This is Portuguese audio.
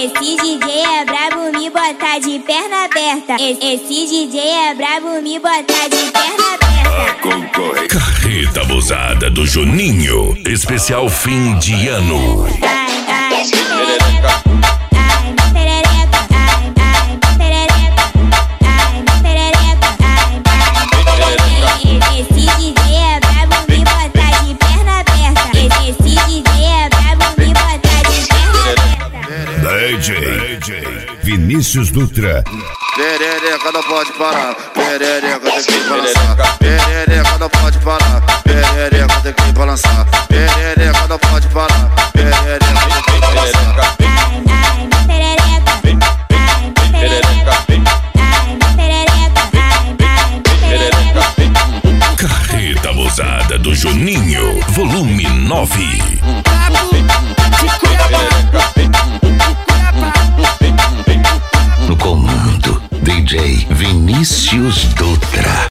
Esse DJ é brabo, me bota de perna aberta. Esse DJ é brabo, me bota de perna aberta. Carreta abusada do Juninho, especial fim de ano. DJ Vinícius Dutra. Perereca não pode parar, perereca tem que balançar. Perereca não pode parar, perereca tem que balançar. Perereca não pode parar, perereca tem que balançar. Carreta abusada do Juninho, volume 9. No comando, DJ Vinícius Dutra.